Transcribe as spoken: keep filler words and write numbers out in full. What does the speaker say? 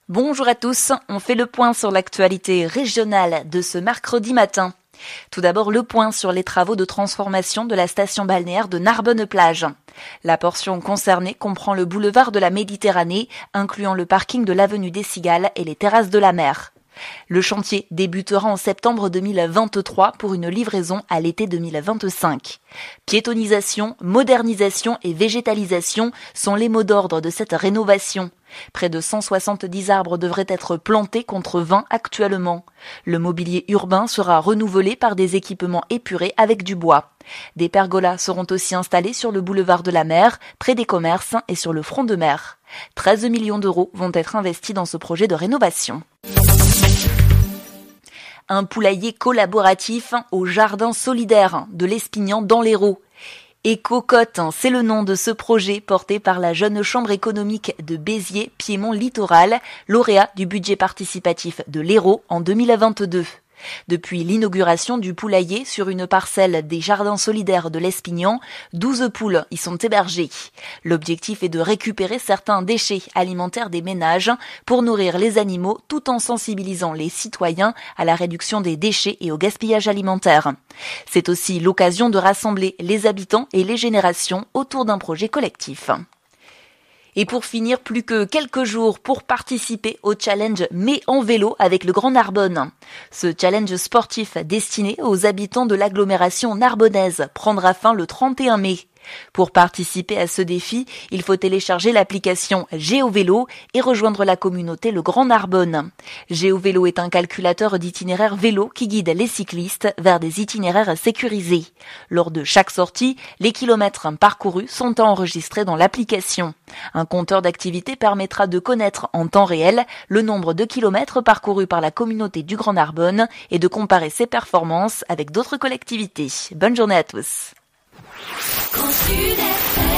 Bonjour à tous, on fait le point sur l'actualité régionale de ce mercredi matin. Tout d'abord, le point sur les travaux de transformation de la station balnéaire de Narbonne-Plage. La portion concernée comprend le boulevard de la Méditerranée, incluant le parking de l'avenue des Cigales et les terrasses de la mer. Le chantier débutera en septembre deux mille vingt-trois pour une livraison à l'été deux mille vingt-cinq. Piétonisation, modernisation et végétalisation sont les mots d'ordre de cette rénovation. Près de cent soixante-dix arbres devraient être plantés contre vingt actuellement. Le mobilier urbain sera renouvelé par des équipements épurés avec du bois. Des pergolas seront aussi installés sur le boulevard de la mer, près des commerces et sur le front de mer. treize millions d'euros vont être investis dans ce projet de rénovation. Un poulailler collaboratif au jardin solidaire de l'Espignan dans l'Hérault. Écocote, c'est le nom de ce projet porté par la jeune chambre économique de Béziers, Piémont Littoral, lauréat du budget participatif de l'Hérault en deux mille vingt-deux. Depuis l'inauguration du poulailler sur une parcelle des jardins solidaires de l'Espignan, douze poules y sont hébergées. L'objectif est de récupérer certains déchets alimentaires des ménages pour nourrir les animaux tout en sensibilisant les citoyens à la réduction des déchets et au gaspillage alimentaire. C'est aussi l'occasion de rassembler les habitants et les générations autour d'un projet collectif. Et pour finir, plus que quelques jours pour participer au challenge Mais en vélo avec le Grand Narbonne. Ce challenge sportif destiné aux habitants de l'agglomération narbonnaise prendra fin le trente et un mai. Pour participer à ce défi, il faut télécharger l'application GeoVélo et rejoindre la communauté Le Grand Narbonne. GeoVélo est un calculateur d'itinéraires vélo qui guide les cyclistes vers des itinéraires sécurisés. Lors de chaque sortie, les kilomètres parcourus sont enregistrés dans l'application. Un compteur d'activité permettra de connaître en temps réel le nombre de kilomètres parcourus par la communauté du Grand Narbonne et de comparer ses performances avec d'autres collectivités. Bonne journée à tous.